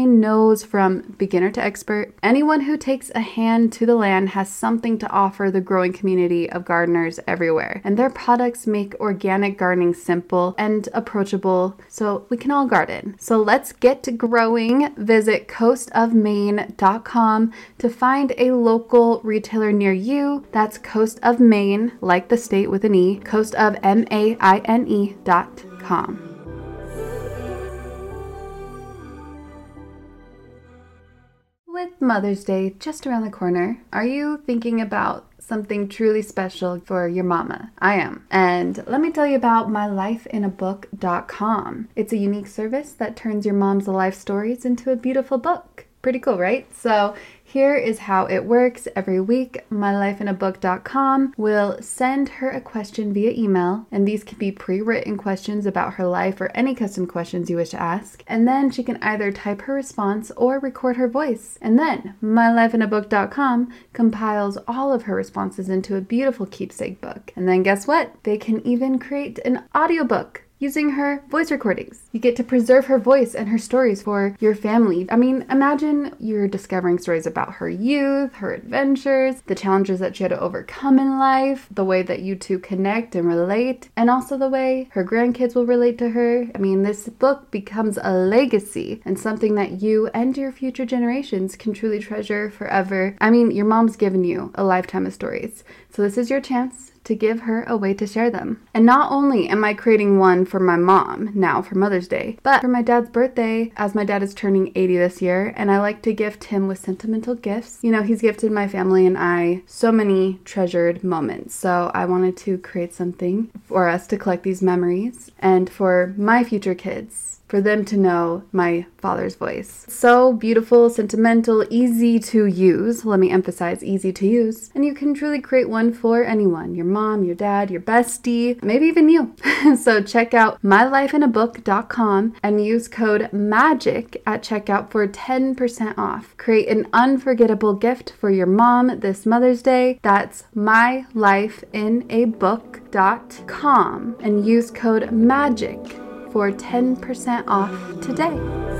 [SPEAKER 1] knows from beginner to expert. Anyone who takes a hand to the land has something to offer the growing community of gardeners everywhere. And their products make organic gardening simple and approachable so we can all garden. So let's get to growing. Visit coast of maine dot com to find a local retailer near you. That's Coast of Maine, like the state with an E, coast of M A I N E dot com. With Mother's Day just around the corner, are you thinking about something truly special for your mama? I am. And let me tell you about my life in a book dot com. It's a unique service that turns your mom's life stories into a beautiful book. Pretty cool, right? So here is how it works. Every week, my life in a book dot com will send her a question via email, and these can be pre-written questions about her life or any custom questions you wish to ask. And then she can either type her response or record her voice. And then my life in a book dot com compiles all of her responses into a beautiful keepsake book. And then guess what? They can even create an audiobook using her voice recordings. You get to preserve her voice and her stories for your family. I mean, imagine you're discovering stories about her youth, her adventures, the challenges that she had to overcome in life, the way that you two connect and relate, and also the way her grandkids will relate to her. I mean, this book becomes a legacy and something that you and your future generations can truly treasure forever. I mean, your mom's given you a lifetime of stories, so this is your chance to give her a way to share them. And not only am I creating one for my mom now for Mother's Day, but for my dad's birthday, as my dad is turning eighty this year, and I like to gift him with sentimental gifts. You know, he's gifted my family and I so many treasured moments. So I wanted to create something for us to collect these memories and for my future kids, for them to know my father's voice. So beautiful, sentimental, easy to use. Let me emphasize easy to use. And you can truly create one for anyone, your mom, your dad, your bestie, maybe even you. So check out my life in a book dot com and use code MAGIC at checkout for ten percent off. Create an unforgettable gift for your mom this Mother's Day. That's my life in a book dot com and use code MAGIC for ten percent off today.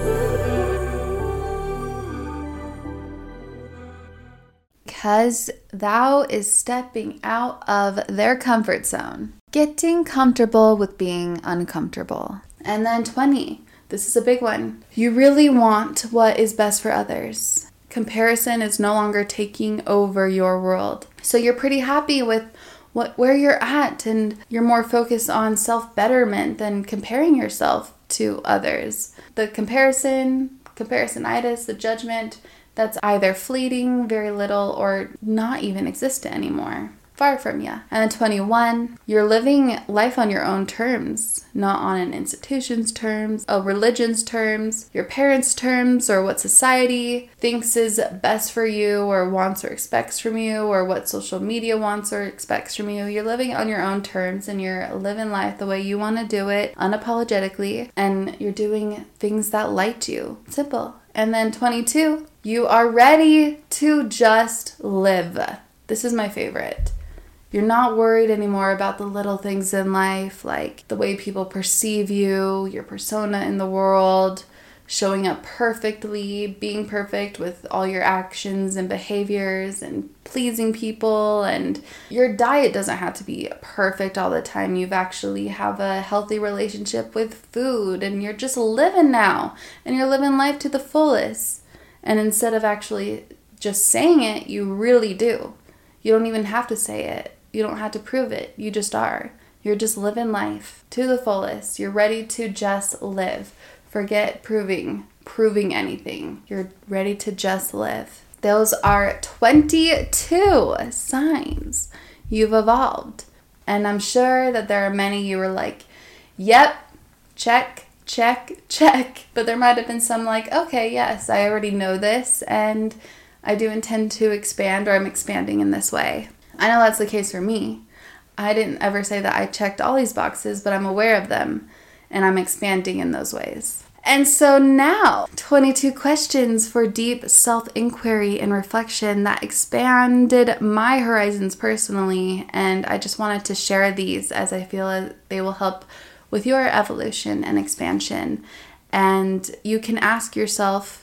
[SPEAKER 1] Because thou is stepping out of their comfort zone, getting comfortable with being uncomfortable. And then twenty, this is a big one. You really want what is best for others. Comparison is no longer taking over your world. So you're pretty happy with what where you're at, and you're more focused on self-betterment than comparing yourself to others. The comparison, comparisonitis, the judgment, that's either fleeting, very little, or not even existent anymore. Far from you. And then twenty-one, you're living life on your own terms, not on an institution's terms, a religion's terms, your parents' terms, or what society thinks is best for you, or wants or expects from you, or what social media wants or expects from you. You're living on your own terms, and you're living life the way you want to do it, unapologetically, and you're doing things that light you. Simple. And then twenty-two, you are ready to just live. This is my favorite. You're not worried anymore about the little things in life, like the way people perceive you, your persona in the world, showing up perfectly, being perfect with all your actions and behaviors, and pleasing people. And your diet doesn't have to be perfect all the time. You've actually have a healthy relationship with food, and you're just living now, and you're living life to the fullest. And instead of actually just saying it, you really do. You don't even have to say it. You don't have to prove it. You just are. You're just living life to the fullest. You're ready to just live. Forget proving, proving anything. You're ready to just live. Those are twenty-two signs you've evolved. And I'm sure that there are many you were like, yep, check, check, check. But there might have been some like, okay, yes, I already know this, and I do intend to expand, or I'm expanding in this way. I know that's the case for me. I didn't ever say that I checked all these boxes, but I'm aware of them, and I'm expanding in those ways. And so now, twenty-two questions for deep self-inquiry and reflection that expanded my horizons personally, and I just wanted to share these as I feel they will help with your evolution and expansion. And you can ask yourself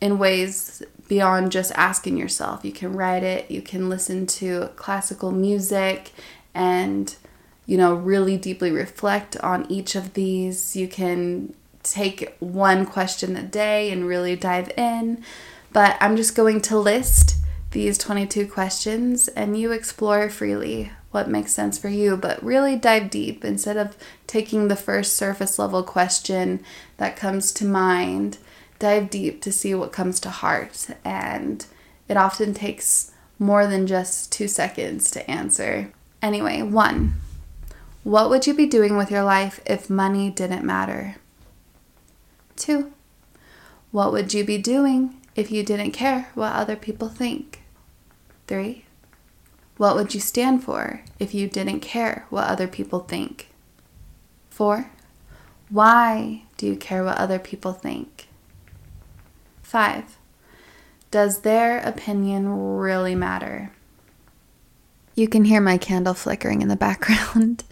[SPEAKER 1] in ways beyond just asking yourself. You can write it, you can listen to classical music and, you know, really deeply reflect on each of these. You can take one question a day and really dive in. But I'm just going to list these twenty-two questions and you explore freely what makes sense for you, but really dive deep instead of taking the first surface level question that comes to mind. Dive deep to see what comes to heart, and it often takes more than just two seconds to answer. Anyway, one, what would you be doing with your life if money didn't matter? Two, what would you be doing if you didn't care what other people think? Three, what would you stand for if you didn't care what other people think? Four, why do you care what other people think? Five, does their opinion really matter? You can hear my candle flickering in the background.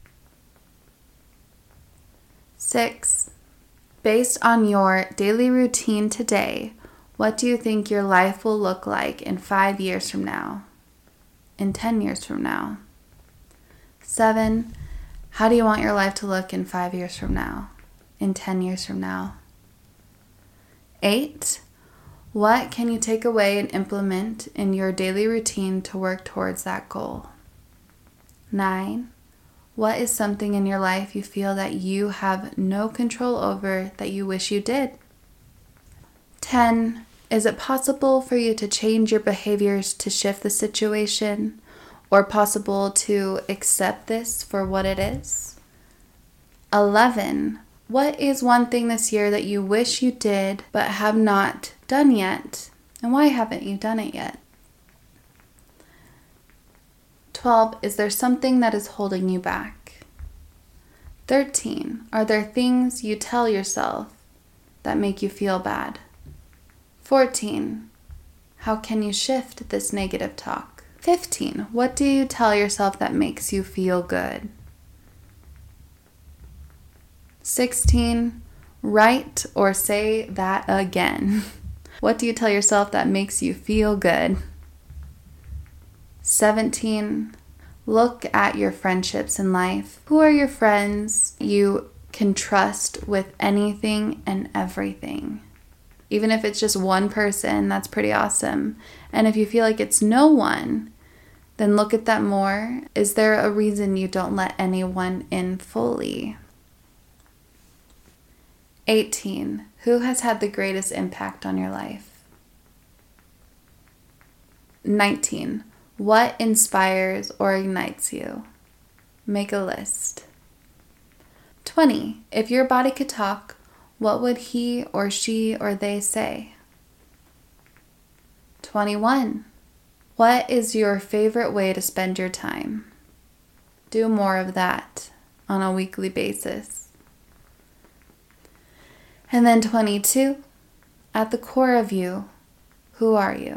[SPEAKER 1] Six, based on your daily routine today, what do you think your life will look like in five years from now? In ten years from now? Seven, how do you want your life to look in five years from now? In ten years from now? Eight, what can you take away and implement in your daily routine to work towards that goal? Nine, what is something in your life you feel that you have no control over that you wish you did? Ten, is it possible for you to change your behaviors to shift the situation, or possible to accept this for what it is? Eleven, what is one thing this year that you wish you did but have not done yet? And why haven't you done it yet? twelve, is there something that is holding you back? thirteen, are there things you tell yourself that make you feel bad? fourteen, how can you shift this negative talk? fifteen, what do you tell yourself that makes you feel good? sixteen, write or say that again. What do you tell yourself that makes you feel good? seventeen, look at your friendships in life. Who are your friends you can trust with anything and everything? Even if it's just one person, that's pretty awesome. And if you feel like it's no one, then look at that more. Is there a reason you don't let anyone in fully? eighteen, who has had the greatest impact on your life? nineteen, what inspires or ignites you? Make a list. twenty, if your body could talk, what would he or she or they say? twenty-one, what is your favorite way to spend your time? Do more of that on a weekly basis. And then twenty-two, at the core of you, who are you?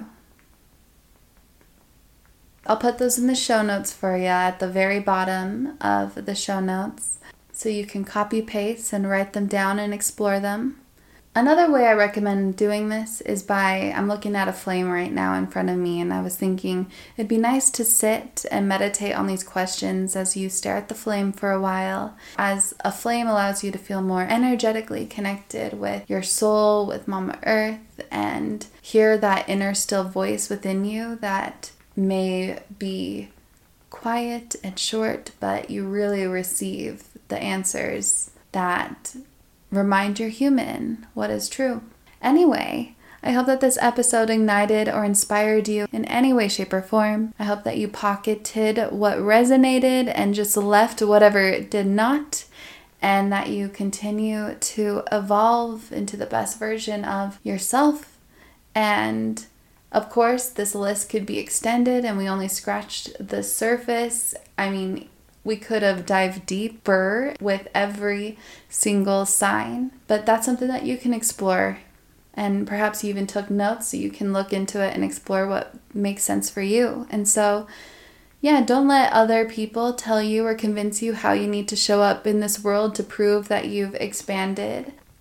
[SPEAKER 1] I'll put those in the show notes for you at the very bottom of the show notes so you can copy paste and write them down and explore them. Another way I recommend doing this is by, I'm looking at a flame right now in front of me, and I was thinking it'd be nice to sit and meditate on these questions as you stare at the flame for a while, as a flame allows you to feel more energetically connected with your soul, with Mama Earth, and hear that inner still voice within you that may be quiet and short, but you really receive the answers that remind you're human what is true. Anyway, I hope that this episode ignited or inspired you in any way, shape, or form. I hope that you pocketed what resonated and just left whatever did not, and that you continue to evolve into the best version of yourself. And of course, this list could be extended, and we only scratched the surface. I mean, we could have dived deeper with every single sign, but that's something that you can explore. And perhaps you even took notes so you can look into it and explore what makes sense for you. And so, yeah, don't let other people tell you or convince you how you need to show up in this world to prove that you've expanded.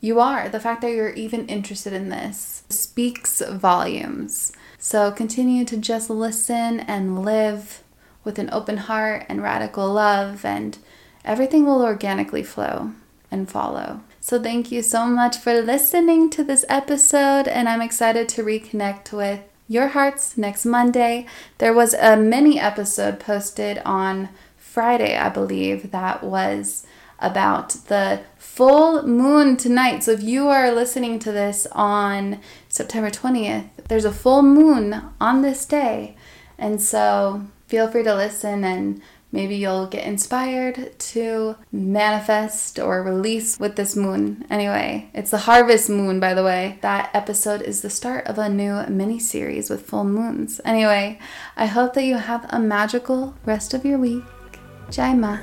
[SPEAKER 1] you are. The fact that you're even interested in this speaks volumes. So continue to just listen and live with an open heart and radical love, and everything will organically flow and follow. So thank you so much for listening to this episode, and I'm excited to reconnect with your hearts next Monday. There was a mini episode posted on Friday, I believe, that was about the full moon tonight. So if you are listening to this on September twentieth, there's a full moon on this day. And so feel free to listen, and maybe you'll get inspired to manifest or release with this moon. Anyway, it's the harvest moon, by the way. That episode is the start of a new mini-series with full moons. Anyway, I hope that you have a magical rest of your week. Jai Ma.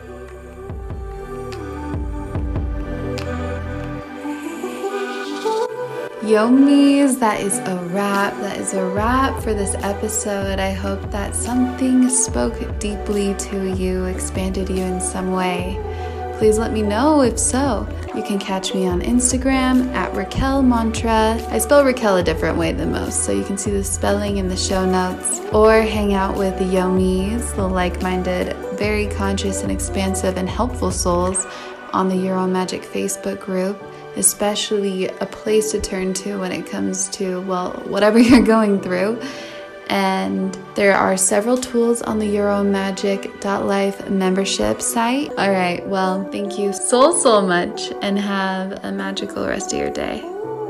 [SPEAKER 1] Yomis, that is a wrap. That is a wrap for this episode. I hope that something spoke deeply to you, expanded you in some way. Please let me know if so. You can catch me on Instagram at Raquel Mantra. I spell Raquel a different way than most, so you can see the spelling in the show notes. Or hang out with the Yomis, the like-minded, very conscious and expansive and helpful souls on the Your Own Magic Facebook group. Especially a place to turn to when it comes to, well, whatever you're going through. And there are several tools on the your own magic dot life membership site. All right, well, thank you so, so much, and have a magical rest of your day.